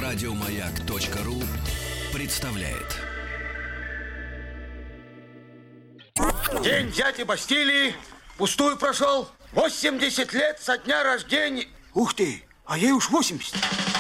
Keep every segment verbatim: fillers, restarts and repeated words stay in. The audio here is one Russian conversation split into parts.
Радиомаяк.ру представляет. День дяди Бастилии пустую прошел. восемьдесят лет со дня рождения. Ух ты, а ей уж восемьдесят.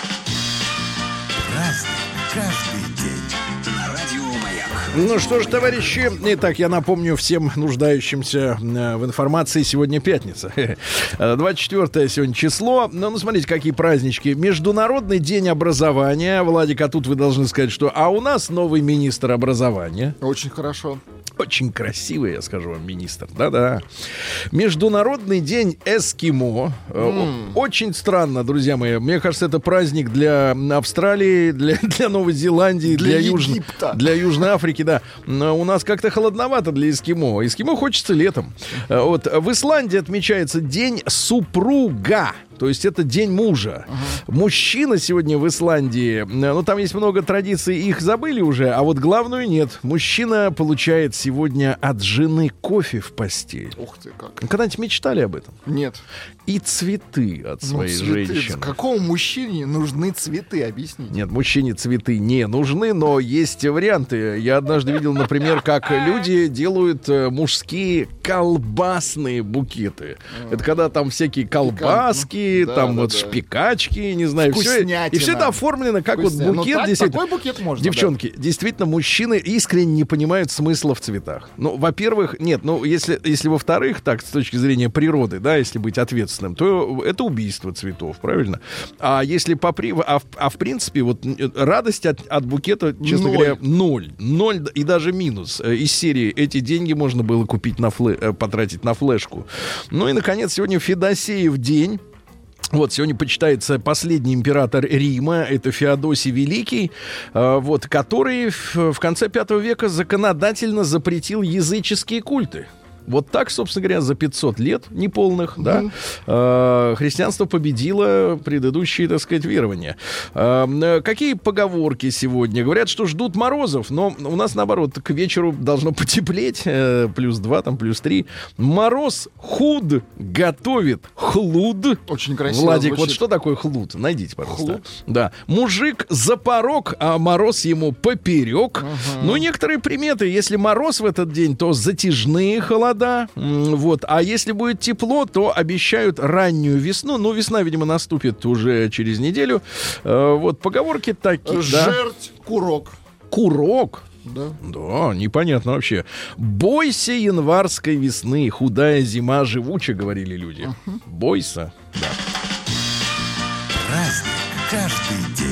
Разный, каждый день. На Радио Маяк. Ну что ж, товарищи, итак, я напомню всем нуждающимся в информации, сегодня пятница. двадцать четвёртое сегодня число. Ну, ну, смотрите, какие празднички. Международный день образования. Владик, а тут вы должны сказать, что... А у нас новый министр образования. Очень хорошо. Очень красивый, я скажу вам, министр. Да-да. Международный день эскимо. Mm. Очень странно, друзья мои. Мне кажется, это праздник для Австралии, для, для Новой Зеландии, для, для, Юж... для Южной Африки. Да. У нас как-то холодновато для эскимо. Эскимо хочется летом. Вот. В Исландии отмечается День супруга. То есть это день мужа. Uh-huh. Мужчина сегодня в Исландии, ну там есть много традиций, их забыли уже, а вот главную нет. Мужчина получает сегодня от жены кофе в постель. Ух ты, как. Когда-нибудь мечтали об этом? Нет. И цветы от своей ну, цветы. женщины. Какому мужчине нужны цветы, объясните? Нет, мужчине цветы не нужны, но есть варианты. Я однажды видел, например, как люди делают мужские колбасные букеты. Это когда там всякие колбаски, да, там да, вот да. шпикачки, не знаю, все. И все это оформлено как Вкуснятина. Вот букет. Ну, так, действительно. Такой букет можно, девчонки, да. Действительно, мужчины искренне не понимают смысла в цветах. Ну, во-первых, нет, ну, если, если во-вторых, так, с точки зрения природы, да, если быть ответственным, то это убийство цветов, правильно? А если по при... а, в, а в принципе, вот радость от, от букета, честно ноль. говоря, ноль. Ноль и даже минус. Из серии эти деньги можно было купить на флэ... потратить на флешку. Ну и, наконец, сегодня Федосеев день. Вот, сегодня почитается последний император Рима, это Феодосий Великий, э, вот, который в, в конце пятого века законодательно запретил языческие культы. Вот так, собственно говоря, за пятьсот лет неполных, mm-hmm. да, э, христианство победило предыдущие, так сказать, верования. Э, какие поговорки сегодня? Говорят, что ждут морозов, но у нас, наоборот, к вечеру должно потеплеть, э, плюс два, там, плюс три. Мороз худ готовит хлуд. Очень красиво Владик, звучит. Вот что такое хлуд? Найдите, пожалуйста. Хлуд? Да. Мужик за порог, а мороз ему поперек. Uh-huh. Ну, некоторые приметы. Если мороз в этот день, то затяжные холода. Да, вот. А если будет тепло, то обещают раннюю весну. Ну, весна, видимо, наступит уже через неделю. Э, вот, поговорки такие. Жерть да. курок. Курок? Да. Да, непонятно вообще. Бойся январской весны, худая зима живуча, говорили люди. Uh-huh. Бойся. Да. Праздник каждый день.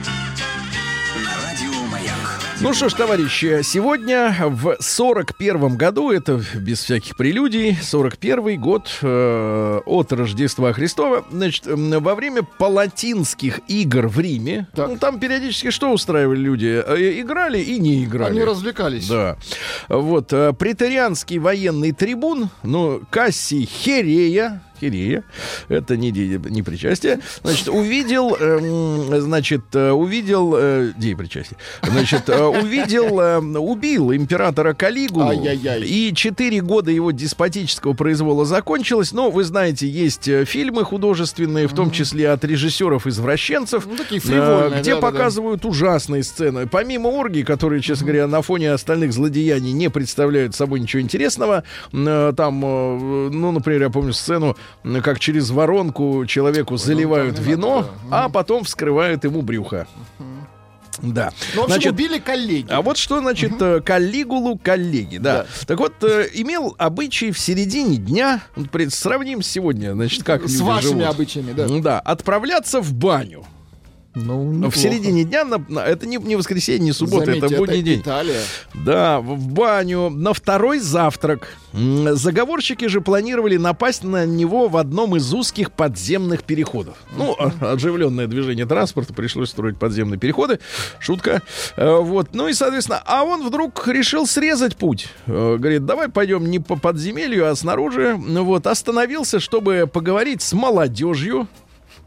Ну что ж, товарищи, сегодня в сорок первом году, это без всяких прелюдий, сорок первый год э, от Рождества Христова, значит, во время палатинских игр в Риме, ну, там периодически что устраивали люди? Э, играли и не играли. Они развлекались. Да. Вот, э, преторианский военный трибун, ну, Кассий Херея, Хирея, это не, не причастие, значит, увидел, э, значит, увидел, э, где причастие, значит, э, увидел, э, убил императора Калигулу, Ай-яй-яй. И четыре года его деспотического произвола закончилось, но, вы знаете, есть фильмы художественные, в том числе от режиссеров-извращенцев, ну, такие фривольные, э, где да, показывают да. ужасные сцены, помимо оргий, которые, честно mm-hmm. говоря, на фоне остальных злодеяний не представляют собой ничего интересного, э, там, э, ну, например, я помню сцену, как через воронку человеку заливают вино, а потом вскрывают ему брюхо. Да. Ну, в общем, значит, убили коллеги. А вот что, значит, uh-huh. Калигулу коллеги, да. да. Так вот, э, имел обычай в середине дня, вот, сравним сегодня, значит, как с люди вашими живут. обычаями, да. Да, отправляться в баню. Ну, в середине дня, на, на, это не, не воскресенье, не суббота, Заметьте, это будний это день. Италия. Да, в, в баню, на второй завтрак. Заговорщики же планировали напасть на него в одном из узких подземных переходов. Ну, оживленное движение транспорта, пришлось строить подземные переходы. Шутка. Вот. Ну и, соответственно, а он вдруг решил срезать путь. Говорит, давай пойдем не по подземелью, а снаружи. Вот. Остановился, чтобы поговорить с молодежью.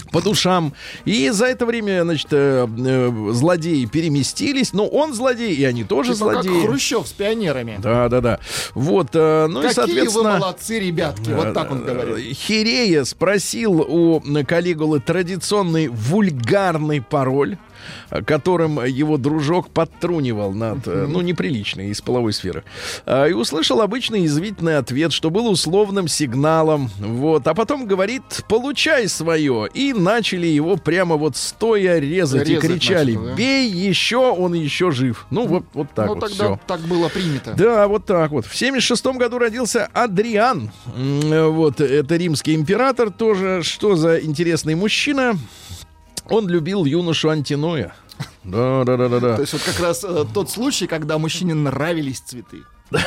по душам. И за это время, значит, э, э, злодеи переместились. Но он злодей, и они тоже Типа злодеи. как Хрущев с пионерами. Да, да, да. Вот, э, ну Какие и, соответственно... вы молодцы, ребятки. Вот так он говорит. Хирея спросил у Калигулы традиционный вульгарный пароль, которым его дружок подтрунивал над, ну, неприличной из половой сферы. И услышал обычный язвительный ответ, что был условным сигналом. Вот. А потом говорит: получай свое. И начали его прямо вот стоя резать, Резать и кричали: начал, да? бей еще, он еще жив. Ну, вот, вот так Ну, вот тогда все. так было принято. Да, вот так вот. В семьдесят шестом году родился Адриан. М, Вот, это римский император тоже. Что за интересный мужчина. Он любил юношу Антиноя. Да, да, да, да, да. То есть вот как раз э, тот случай, когда мужчине нравились цветы.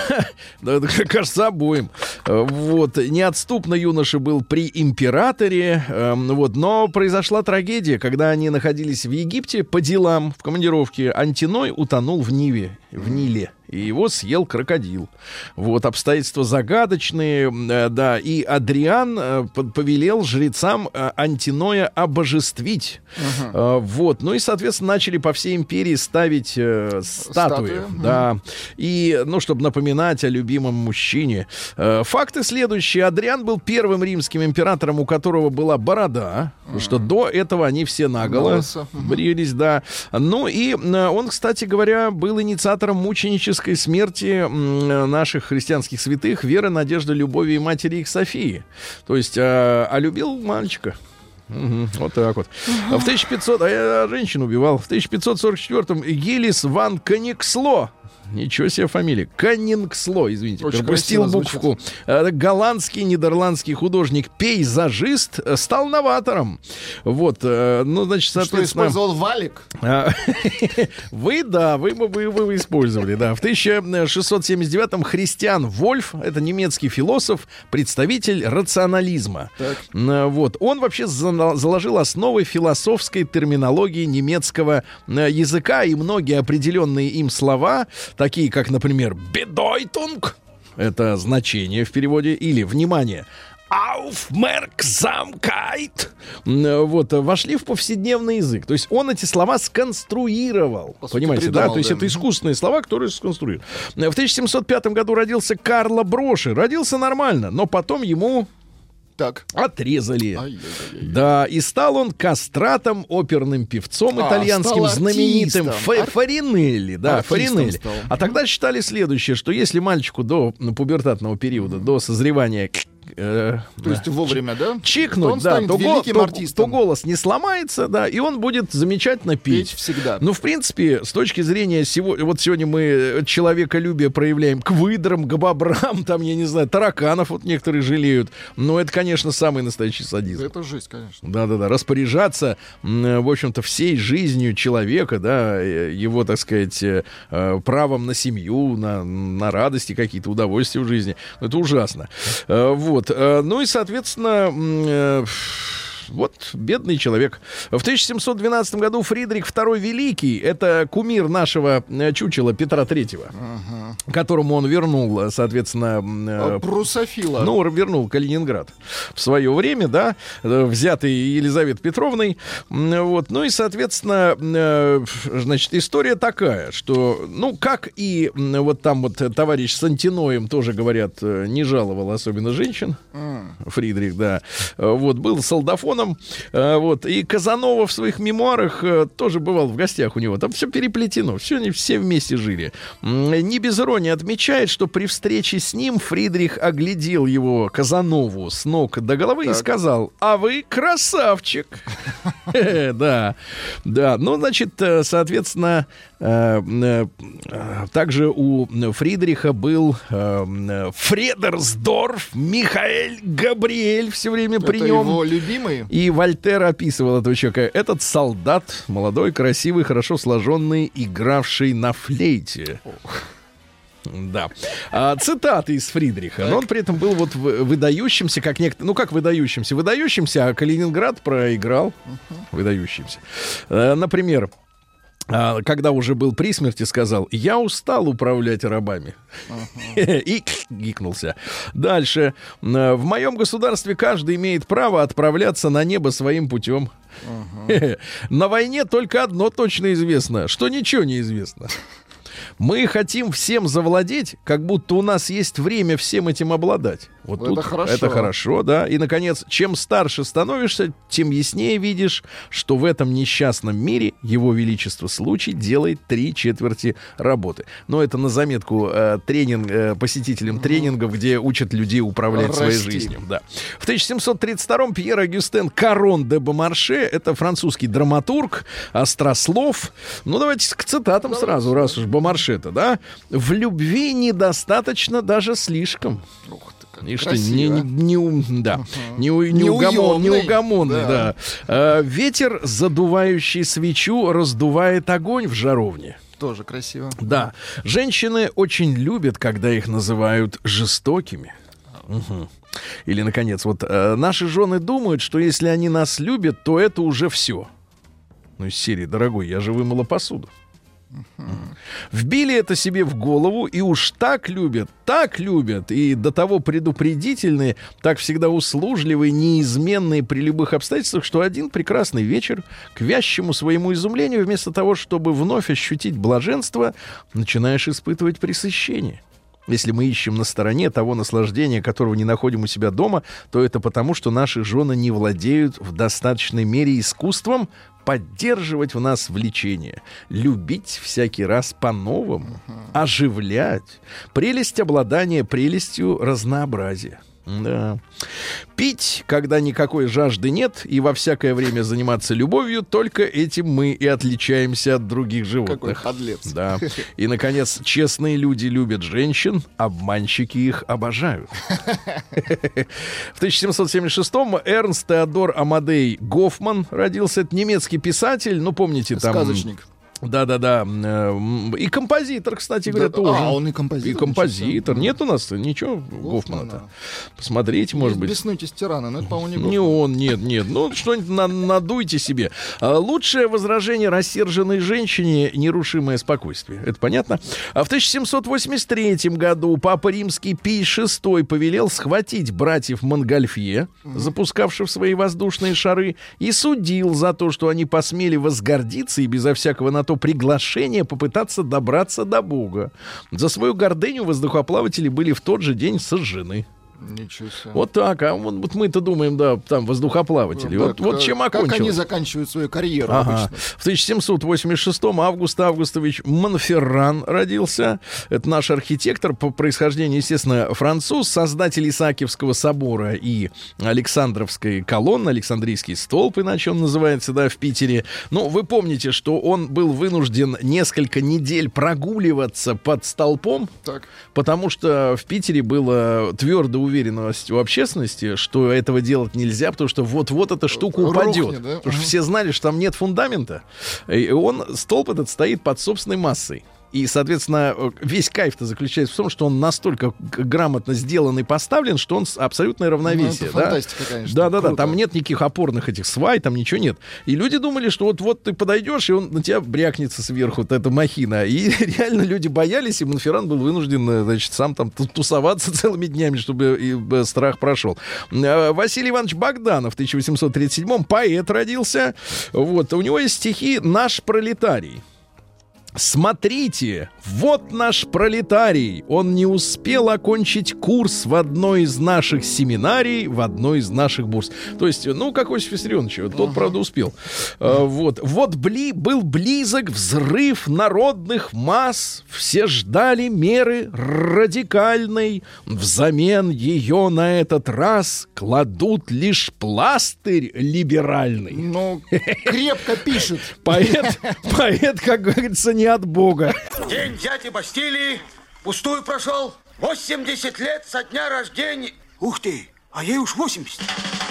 Да, это, кажется, обоим. Э, Вот. Неотступно юноша был при императоре. э, Вот. Но произошла трагедия, когда они находились в Египте по делам, в командировке. Антиной утонул в Ниве, в Ниле. И его съел крокодил. Вот, обстоятельства загадочные, э, да. И Адриан э, под- повелел жрецам э, Антиноя обожествить. Э, вот. Ну и, соответственно, начали по всей империи ставить э, статуи. Статуи, Да. И, ну, чтобы напоминать о любимом мужчине. Э, факты следующие. Адриан был первым римским императором, у которого была борода. Потому что до этого они все наголо Волосы. брились, да. Ну и э, он, кстати говоря, был инициатором мученической смерти м, наших христианских святых Веры, Надежды, Любови и матери их Софии. То есть, э, а любил мальчика. Мгм, вот так вот. А в тысяча пятьсот... А я женщину убивал. В тысяча пятьсот сорок четвёртом Гелис ван Кониксло. Ничего себе фамилия. Конингсло, извините, Очень пропустил красиво букву. Э, Голландский, нидерландский художник-пейзажист э, стал новатором. Вот, э, ну, значит, Что соответственно... использовал валик? А, Вы, да, вы бы вы, вы использовали, да. В тысяча шестьсот семьдесят девятом Христиан Вольф, это немецкий философ, представитель рационализма. Так. М, Вот, он вообще за- заложил основы философской терминологии немецкого э, языка, и многие определенные им слова, такие как, например, «bedeutung», это значение в переводе, или «внимание», Aufmerksamkeit, м, вот, вошли в повседневный язык. То есть он эти слова сконструировал. По сути, Понимаете, придумал, да? То есть да. это искусственные слова, которые сконструировали. В тысяча семьсот пятом году родился Карло Броши. Родился нормально, но потом ему Так. отрезали. Ай-яй-яй. Да, и стал он кастратом, оперным певцом А, итальянским, стал знаменитым артистом. Фе- Ар- Фаринелли, да, Артистом Фаринелли. стал. А тогда считали следующее, что если мальчику до ну, пубертатного периода, до созревания э, То есть вовремя, да? чикнуть, он да, станет то, го- великим то- то артистом. голос не сломается, да, и он будет замечательно петь. Петь всегда. Ну, в принципе, с точки зрения сего, вот сегодня мы человеколюбие проявляем к выдрам, к бобрам, там, я не знаю, тараканов вот некоторые жалеют. Но это, конечно, самый настоящий садизм. Это жесть, конечно. Да-да-да, распоряжаться, м, в общем-то, всей жизнью человека, да, э, его, так сказать, э, э, правом на семью, на, на радости какие-то, удовольствия в жизни. Это ужасно. Э, Вот. Э, Ну и, соответственно, м, э, вот бедный человек. В тысяча семьсот двенадцатом году Фридрих второй Великий, это кумир нашего э, чучела Петра Третьего, которому он вернул, соответственно, м, э, А, Прусофила. ну, вернул Калининград в свое время, да, э, взятый Елизаветой Петровной. М, Вот. Ну и, соответственно, э, значит, история такая, что, ну, как и м, вот там вот товарищ с Антиноем тоже, говорят, э, не жаловал особенно женщин. Фридрих, да. Э, Вот, был солдафоном. Э, Вот. И Казанова в своих мемуарах э, тоже бывал в гостях у него. Там все переплетено, все они все вместе жили. М, Не без иронии отмечает, что при встрече с ним Фридрих оглядел его, Казанову, с ног до головы и сказал: а вы красавчик. Э, Да, да. Ну, значит, э, соответственно, э, э, э, также у Фридриха был э, э, Фредерсдорф Михаэль Габриэль все время при Это нем. его любимый. И Вольтер описывал этого человека. Этот солдат, молодой, красивый, хорошо сложенный, игравший на флейте. Да. А, цитаты из Фридриха. Но он при этом был вот в- выдающимся, как некто... Ну, как выдающимся? Выдающимся, а Калининград проиграл. Выдающимся. Э, Например, когда уже был при смерти, сказал: «Я устал управлять рабами». Uh-huh. И гикнулся. Дальше. «В моем государстве каждый имеет право отправляться на небо своим путем». Uh-huh. На войне только одно точно известно, что ничего не известно. Мы хотим всем завладеть, как будто у нас есть время всем этим обладать. Вот это тут хорошо. Это хорошо, да. И, наконец, чем старше становишься, тем яснее видишь, что в этом несчастном мире Его Величество случай делает три четверти работы. Но это на заметку э, тренинг, э, посетителям тренингов, где учат людей управлять Расти. своей жизнью. Да. В тысяча семьсот тридцать втором Пьер Агюстен Карон де Бомарше, это французский драматург, острослов. Ну, давайте к цитатам Давайте. сразу, раз уж Бомарше-то, да. «В любви недостаточно даже слишком». Ух ты. И что не, не, не, да, uh-huh. не, не, угомон, неугомонный, да. да. А, ветер, задувающий свечу, раздувает огонь в жаровне. Тоже красиво. Да. Женщины очень любят, когда их называют жестокими. Угу. Или, наконец, вот а, наши жены думают, что если они нас любят, то это уже все. Ну, из серии: «Дорогой, я же вымыла посуду». Uh-huh. Вбили это себе в голову и уж так любят, так любят, и до того предупредительные, так всегда услужливые, неизменные при любых обстоятельствах, что один прекрасный вечер, к вящему своему изумлению, вместо того, чтобы вновь ощутить блаженство, начинаешь испытывать пресыщение. Если мы ищем на стороне того наслаждения, которого не находим у себя дома, то это потому, что наши жены не владеют в достаточной мере искусством поддерживать в нас влечение, любить всякий раз по-новому, uh-huh. оживлять, прелесть обладания прелестью разнообразия. Да. Пить, когда никакой жажды нет, и во всякое время заниматься любовью, только этим мы и отличаемся от других животных. Какой подлец. Да. И, наконец, честные люди любят женщин, обманщики их обожают. В тысяча семьсот семьдесят шестом Эрнст Теодор Амадей Гофман родился. Это немецкий писатель, ну, помните, там... Сказочник. Да-да-да. И композитор, кстати говоря, да, тоже. А, он и композитор. И композитор. Нет у нас ничего Гофмана-то. Посмотрите, может быть. Беснуйтесь тирана, но это, по-моему, не Гофман. Не он, нет, нет. Ну, что-нибудь на- надуйте себе. А, лучшее возражение рассерженной женщине — нерушимое спокойствие. Это понятно? А в тысяча семьсот восемьдесят третьем году Папа Римский Пий шестой повелел схватить братьев Монгольфье, mm-hmm. запускавших свои воздушные шары, и судил за то, что они посмели возгордиться и безо всякого на то приглашение попытаться добраться до Бога. За свою гордыню воздухоплаватели были в тот же день сожжены. Ничего себе. Вот так, а вот, вот мы-то думаем, да, там воздухоплаватели. Да, вот, как, вот чем окончилось. Как они заканчивают свою карьеру ага. обычно. В тысяча семьсот восемьдесят шестом Август Августович Монферран родился. Это наш архитектор, по происхождению, естественно, француз, создатель Исаакиевского собора и Александровской колонны, Александрийский столб, иначе он называется, да, в Питере. Ну, вы помните, что он был вынужден несколько недель прогуливаться под столпом, так. потому что в Питере было твердо уверенность у общественности, что этого делать нельзя, потому что вот-вот эта штука упадет. Рухнет, да? Потому что все знали, что там нет фундамента. И он, столб этот, стоит под собственной массой. И, соответственно, весь кайф-то заключается в том, что он настолько грамотно сделан и поставлен, что он абсолютное равновесие. Ну, это фантастика, да? Конечно. Да-да-да, там нет никаких опорных этих свай, там ничего нет. И люди думали, что вот-вот ты подойдешь, и он на тебя брякнется сверху, вот эта махина. И реально люди боялись, и Монферран был вынужден, значит, сам там тусоваться целыми днями, чтобы и страх прошел. Василий Иванович Богданов в тысяча восемьсот тридцать седьмом поэт родился. Вот. У него есть стихи «Наш пролетарий». Смотрите, вот наш пролетарий. Он не успел окончить курс в одной из наших семинарий, в одной из наших бурс. То есть, ну, как Иосиф Виссарионович, тот, uh-huh. правда, успел. А, вот, вот бли, был близок взрыв народных масс. Все ждали меры радикальной. Взамен ее на этот раз кладут лишь пластырь либеральный. Ну, крепко пишет. Поэт, поэт, как говорится, не от Бога. День дяди Бастилии пустую прошел. восемьдесят лет со дня рождения. Ух ты, а ей уж восемьдесят.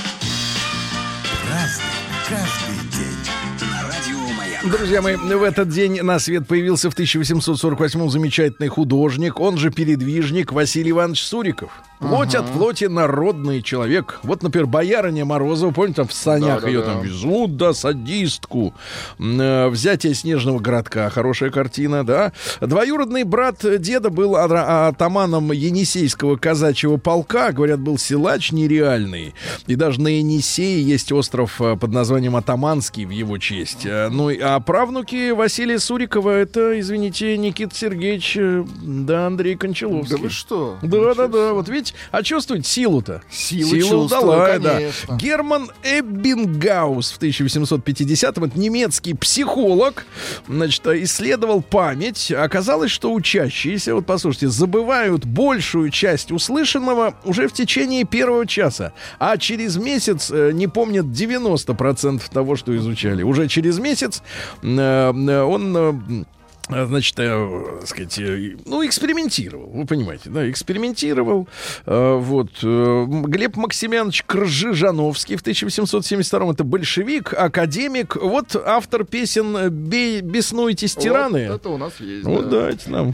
Разный, каждый день. На радио Маяк. Друзья мои, в этот день на свет появился в тысяча восемьсот сорок восьмом замечательный художник, он же передвижник Василий Иванович Суриков. Плоть от плоти народный человек. Вот, например, боярыня Морозова, помните, там в санях Да, да, ее да. там везут, да, садистку. М, э, Взятие снежного городка, хорошая картина, да. Двоюродный брат деда был ара- атаманом Енисейского казачьего полка, говорят, был силач нереальный. И даже на Енисее есть остров э, под названием Атаманский в его честь. Э, Ну, и- а правнуки Василия Сурикова, это, извините, Никита Сергеевич, э, да, Андрей Кончаловский. Да вы что? Да, да, да. Вот видите, а чувствуете силу-то? Силу Сила чувствую, удала, да. конечно. Герман Эббингаус в тысяча восемьсот пятидесятом, это немецкий психолог, значит, исследовал память. Оказалось, что учащиеся, вот послушайте, забывают большую часть услышанного уже в течение первого часа, а через месяц э, не помнят девяносто процентов того, что изучали. Уже через месяц э, э, он... э, Значит, э, так сказать, э, ну, экспериментировал, вы понимаете, да, экспериментировал. Э, вот. Э, Глеб Максимянович Кржижановский в тысяча восемьсот семьдесят втором, это большевик, академик, вот автор песен «Бей, «Беснуйтесь, тираны». Вот это у нас есть, Вот да. дайте нам.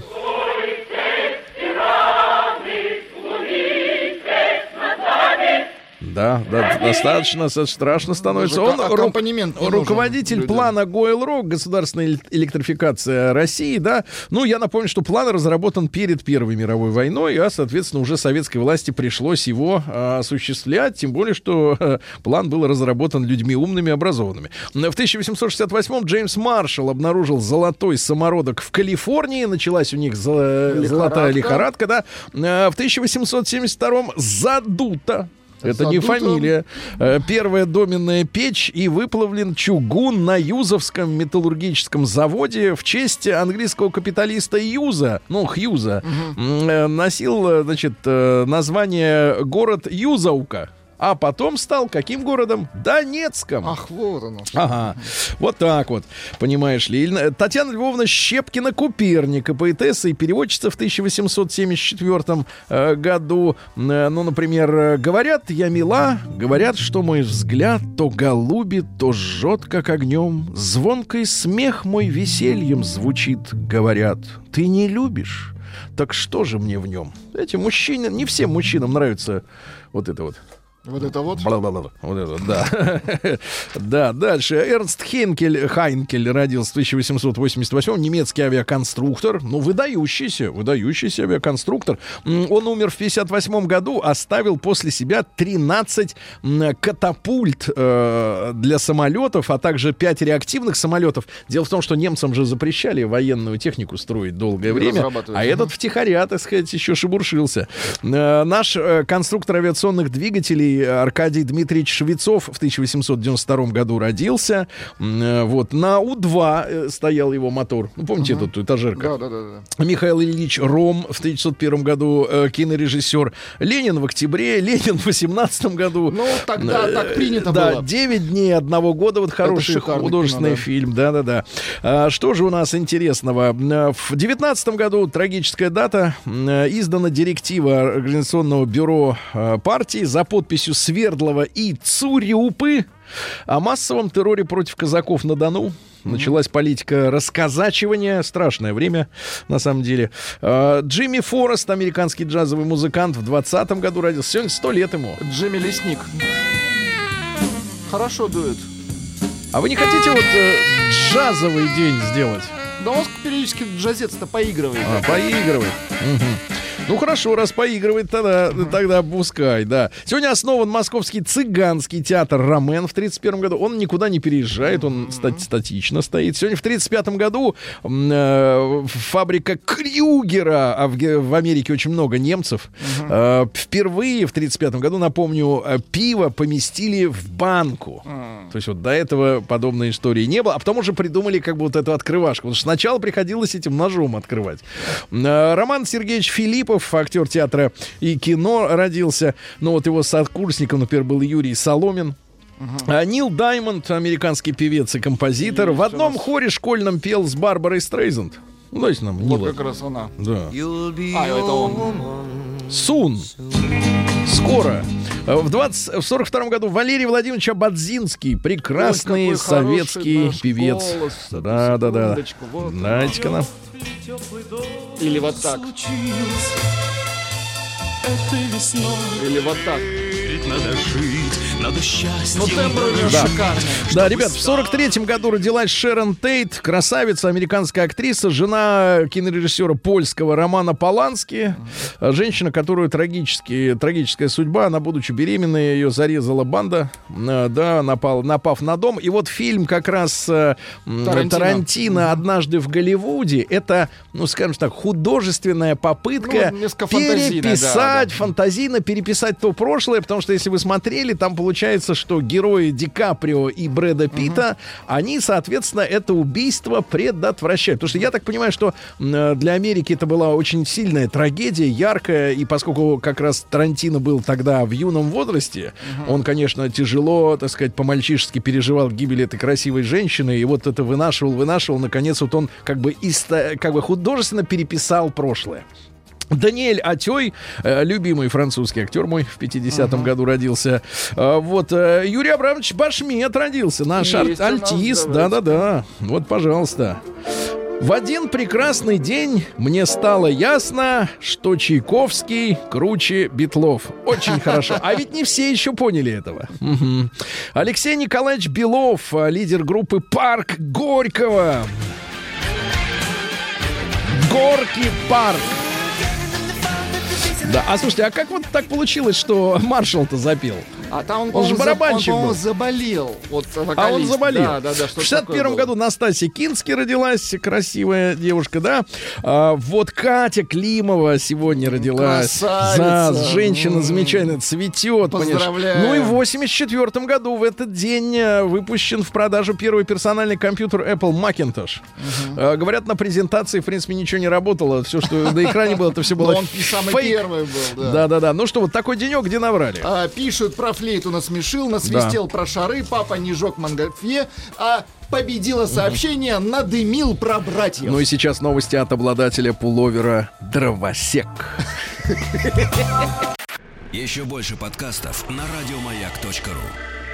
Да, да, достаточно, со- страшно становится. Даже Он ак- ру- аккомпанемент не нужен руководитель людям. плана Гойл-Рок, государственная эль- электрификация России, да. Ну, я напомню, что план разработан перед Первой мировой войной, а, соответственно, уже советской власти пришлось его а, осуществлять, тем более, что а, план был разработан людьми умными, образованными. В тысяча восемьсот шестьдесят восьмом Джеймс Маршалл обнаружил золотой самородок в Калифорнии, началась у них зо- золотая лихорадка, да. А, в тысяча восемьсот семьдесят втором задуто. Это не Задуто. фамилия. Э, Первая доменная печь и выплавлен чугун на Юзовском металлургическом заводе в честь английского капиталиста Юза, ну, Хьюза. М, э, Носил, э, значит, э, название город Юзаука. А потом стал каким городом? Донецком. Ах, вот оно. что. Ага, вот так вот, понимаешь ли. Или, э, Татьяна Львовна Щепкина-Куперник, поэтесса и переводчица в тысяча восемьсот семьдесят четвёртом э, году. Э, ну, например, э, говорят, я мила, говорят, что мой взгляд то голубит, то жжет, как огнем. Звонкий смех мой весельем звучит, говорят. Ты не любишь? Так что же мне в нем? Эти мужчины, не всем мужчинам нравится вот это вот. Вот это вот. Бла-бла-бла. Вот это, да. Да, дальше. Эрнст Хейнкель, Хайнкель родился в тысяча восемьсот восемьдесят восьмом, немецкий авиаконструктор, ну, выдающийся, выдающийся авиаконструктор. М, Он умер в пятьдесят восьмом году, оставил после себя тринадцать м, катапульт э, для самолетов, а также пять реактивных самолетов. Дело в том, что немцам же запрещали военную технику строить долгое время, разрабатывать. а этот втихаря, так сказать, еще шебуршился. Э, Наш э, конструктор авиационных двигателей Аркадий Дмитриевич Швецов в тысяча восемьсот девяносто втором году родился. М, э, Вот. На У-два э, стоял его мотор. Ну, помните uh-huh. эту этажерка? Да, да, да, да. Михаил Ильич Ром в тысяча девятьсот первом году, э, кинорежиссер. Ленин в октябре, Ленин в восемнадцатом году. Ну, тогда Э, так принято да, было. девять дней одного года. Вот хороший шикарное художественный кино, да. фильм. Да-да-да. А, что же у нас интересного? Э, В девятнадцатом году, трагическая дата, э, издана директива Организационного бюро э, партии за подписью Свердлова и Цурюпы о массовом терроре против казаков на Дону. Началась политика расказачивания. Страшное время, на самом деле. Э, Джимми Форест, американский джазовый музыкант, в двадцатом году родился. Сегодня сто лет ему. Джимми Лесник. Хорошо дует. А вы не хотите вот э, джазовый день сделать? Да у вас периодически джазец-то поигрывает. А, поигрывает. Мгм. Ну хорошо, раз поигрывает, тогда, тогда пускай, да. Сегодня основан Московский цыганский театр «Ромен» в тридцать первом году. Он никуда не переезжает, он стати- статично стоит. Сегодня в тридцать пятом году м, э, фабрика Крюгера, а в, Ге- в Америке очень много немцев, э, впервые в тридцать пятом году, напомню, э, пиво поместили в банку. То есть вот до этого подобной истории не было, а потом уже придумали как бы вот эту открывашку. Потому что сначала приходилось этим ножом открывать. Э, Роман Сергеевич Филиппов, актер театра и кино, родился. Ну вот его сокурсником, например, был Юрий Соломин. А Нил Даймонд, американский певец и композитор, в одном хоре школьном пел с Барбарой Стрейзанд. Ну, дайте нам Вот Нила. как раз она. Да. А, это он. Сун. Скоро. В, двадцать, в сорок втором году Валерий Владимирович Абадзинский, прекрасный Ой, какой советский хороший наш певец. голос. Да, да, да. Секундочку, вот. Дайте-ка нам. Или вот так. этой весной. Или вот так. Надо жить, надо счастье. Ну, тембр у него Да. шикарный. Да, ребят, в сорок третьем году родилась Шерон Тейт, красавица, американская актриса, жена кинорежиссера польского Романа Полански. Женщина, которую трагически, трагическая судьба, она, будучи беременной, ее зарезала банда, э, да, напал, напав на дом. И вот фильм как раз э, Тарантино. Тарантино «Однажды в Голливуде», это, ну, скажем так, художественная попытка Ну, несколько фантазийная, переписать, да, да. фантазийно переписать то прошлое, потому что если вы смотрели, там получается, что герои Ди Каприо и Брэда Питта, они, соответственно, это убийство предотвращают. Потому что я так понимаю, что м, для Америки это была очень сильная трагедия, яркая, и поскольку как раз Тарантино был тогда в юном возрасте, он, конечно, тяжело, так сказать, по-мальчишески переживал гибель этой красивой женщины, и вот это вынашивал, вынашивал, наконец, вот он как бы, иста- как бы художественно переписал прошлое. Даниэль Атёй, э, любимый французский актер мой, в пятидесятом году родился. Э, вот, э, Юрий Абрамович Башмет родился, наш ар- Есть у нас, альтист. давайте. Да-да-да. Вот, пожалуйста. В один прекрасный день мне стало ясно, что Чайковский круче Битлов. Очень хорошо. А ведь не все еще поняли этого. Мгм. Алексей Николаевич Белов, э, лидер группы «Парк Горького». Горький парк. Да, а слушайте, а как вот так получилось, что Маршал-то запел? А там он, Он же по-моему, за- барабанщик он, по-моему, был. заболел. Вот, А он вокалист. заболел. Да, да, да, в шестьдесят первом году Настасья Кински родилась, красивая девушка, да. А, вот Катя Климова сегодня родилась. Красавица. Да, женщина М. замечательно цветет. понимаешь. Поздравляю. Ну и в восемьдесят четвёртом году в этот день э, выпущен в продажу первый персональный компьютер Apple Macintosh. А, говорят, на презентации, в принципе, ничего не работало. Все, что на экране было, это все Но было он и самый фейк. первый был, да. Да-да-да. Ну что, вот такой денек, где наврали? А, пишут про флейту насмешил, насвистел про шары, папа не жег Монгольфье, а победило сообщение, надымил про братьев. Ну и сейчас новости от обладателя пуловера «Дровосек». Еще больше подкастов на радиомаяк точка ру.